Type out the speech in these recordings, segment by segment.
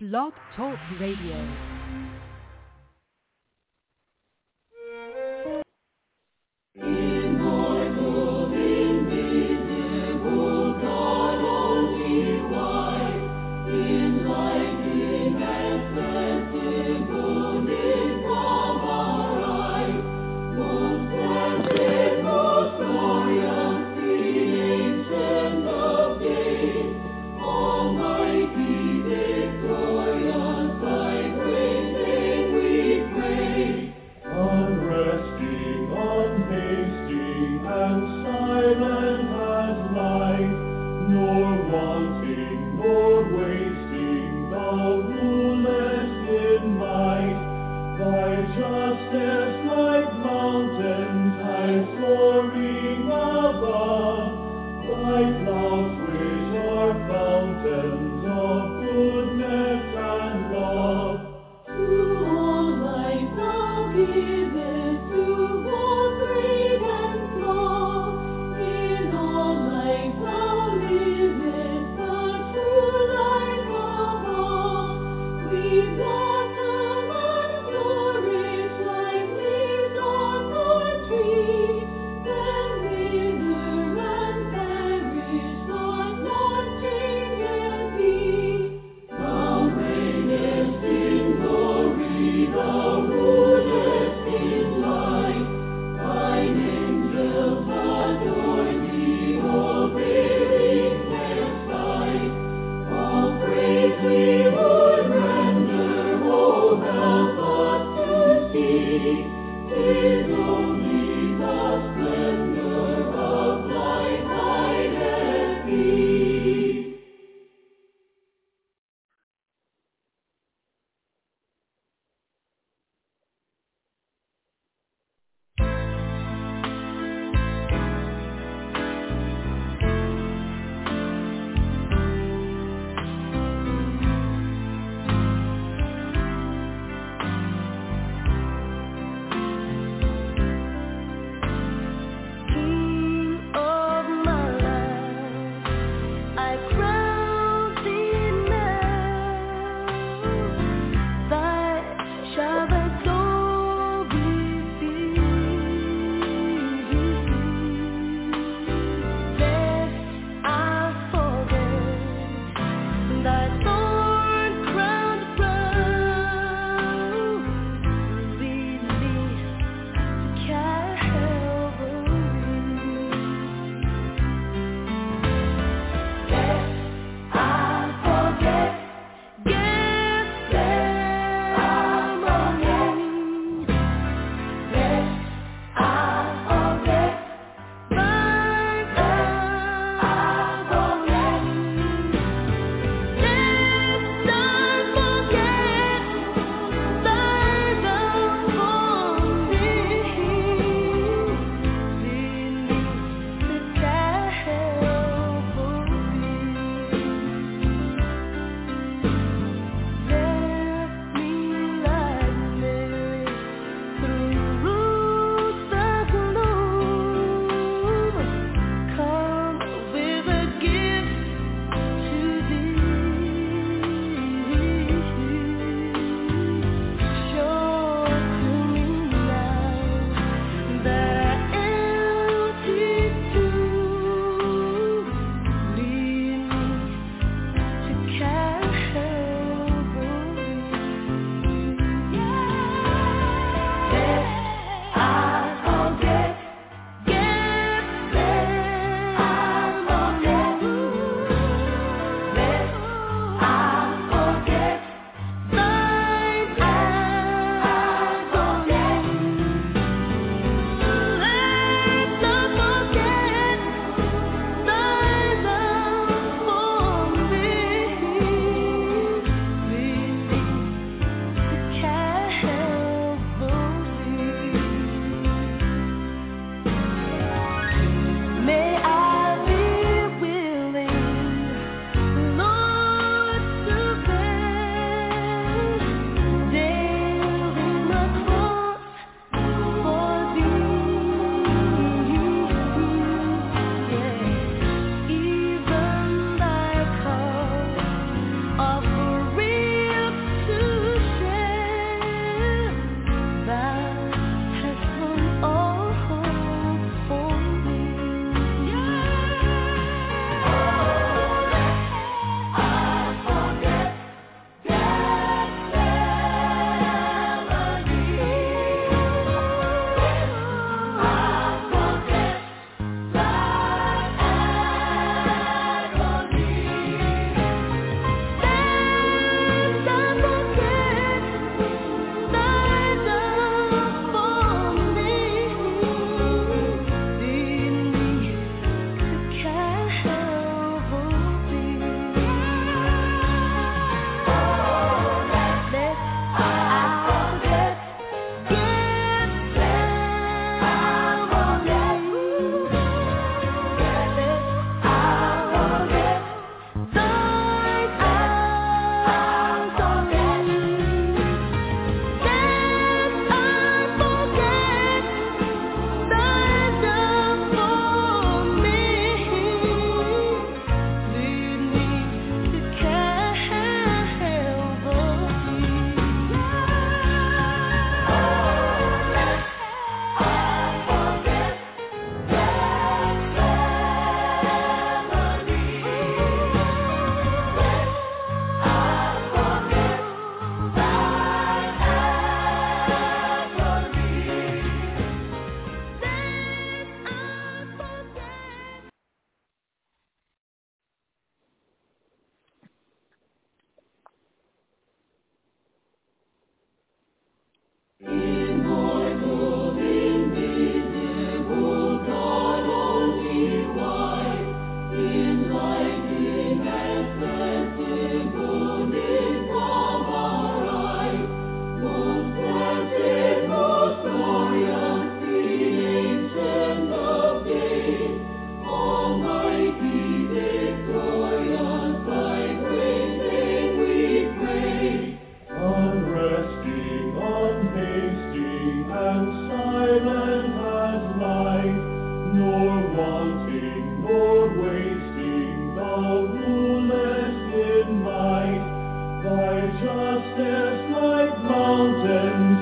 Blog Talk Radio. Almighty, victorious, thy grace.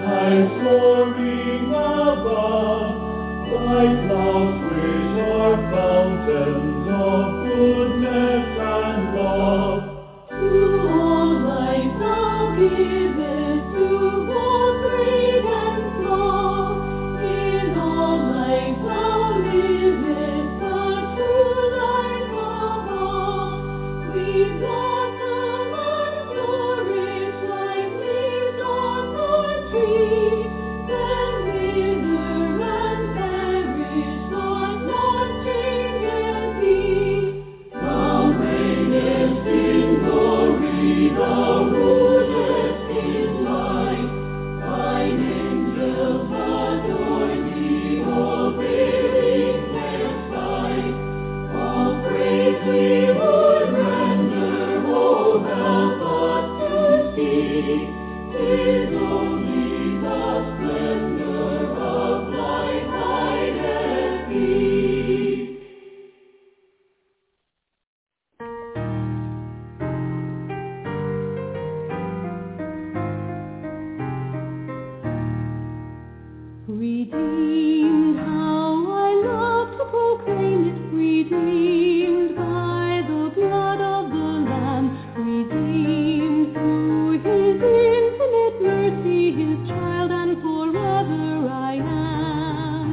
high soaring above, thy clouds which are fountains of goodness and love. To all life thou givest, to both great and small. In all life thou livest, the true life of all. We blossom and flourish like leaves on the tree, then wither and perish, but not changes thee. Thou reignest in glory, thou rulest in light. Thine angels adore thee, obeying their sight. All praise we would render, oh help us to see. 'Tis only the splendor of thy hideth thee. Redeemed, how I love to proclaim it, redeemed by the blood of the Lamb, redeemed through his infinite mercy, his child, and forever I am.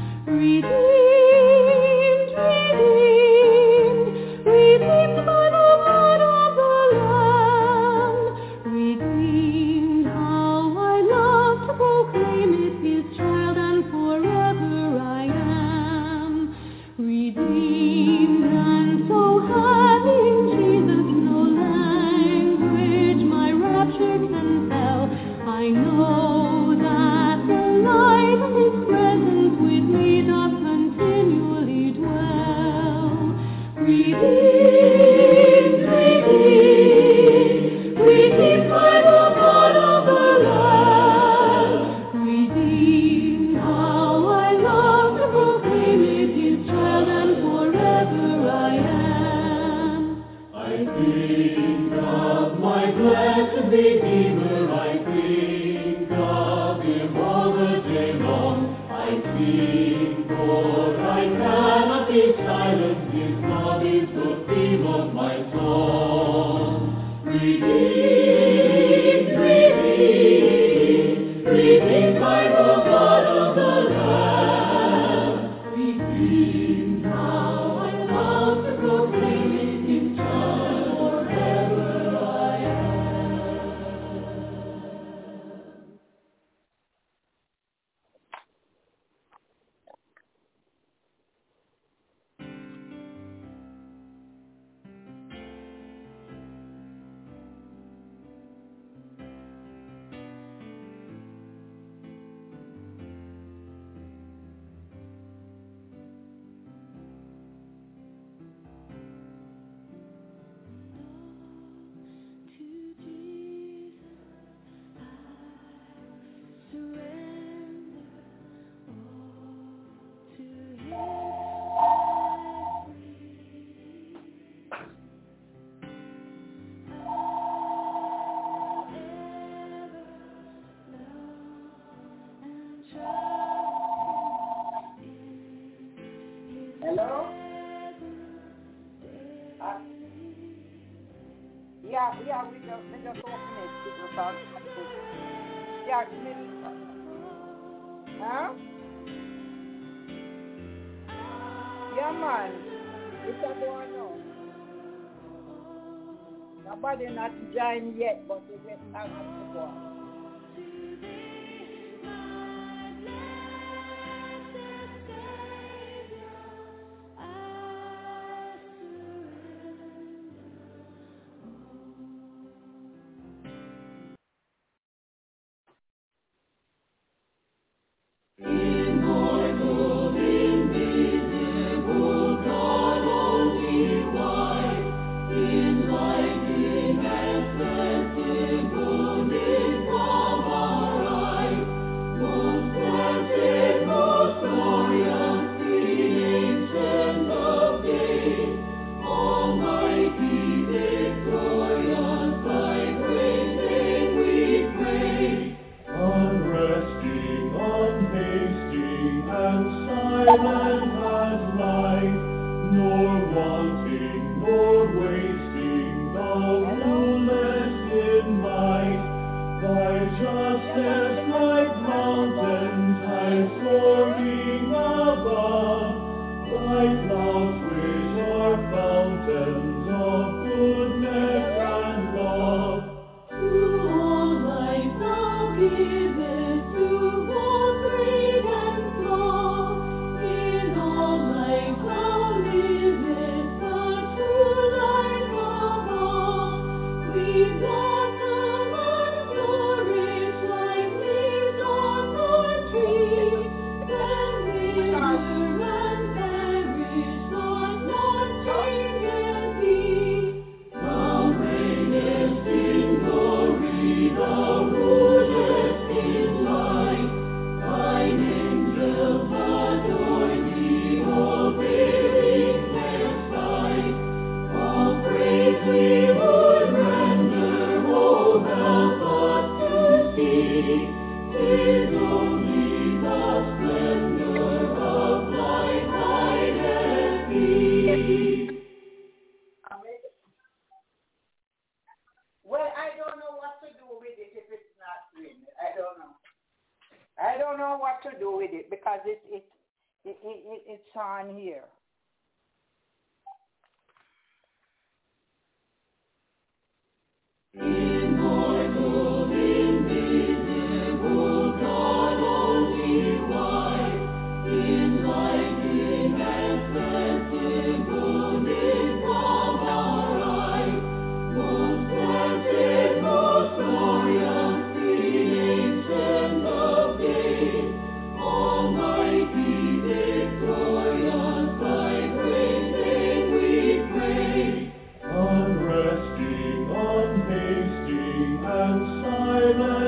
Redeemed, redeemed, redeemed by the blood of the Lamb, redeemed, how I love to proclaim it, his child, and forever I am. Redeemed, and so having Jesus no language my rapture can tell, I know that the light of his presence with me doth continually dwell. Redeemed, redeemed, redeemed by the blood of the Lamb, redeemed, how I love to proclaim it, his child, and forever I am. I think of my blessed Redeemer, I think of him all the day long. I sing, for I cannot be silent, his love is the theme of my song. Redeemed, redeemed, redeemed by the blood of the Lamb, redeemed, how I love to proclaim it, his child, forever I am. Hello? Yeah, we just open it. People start. Yeah, minister. Huh? Yeah, man. It's a going on. Nobody not joined yet, but we just have to go on. In lightning and blessed, good is 'tis only the splendor of thy majesty. Well, I don't know what to do with it if it's not written. I don't know. I don't know what to do with it because it's on here. Immortal, invisible, God only wise, enlightening and sensibleness of our eyes, most blessed, most glorious, the Ancient of Days, Almighty, victorious, thy great name we praise, unresting, unhasting, and silent.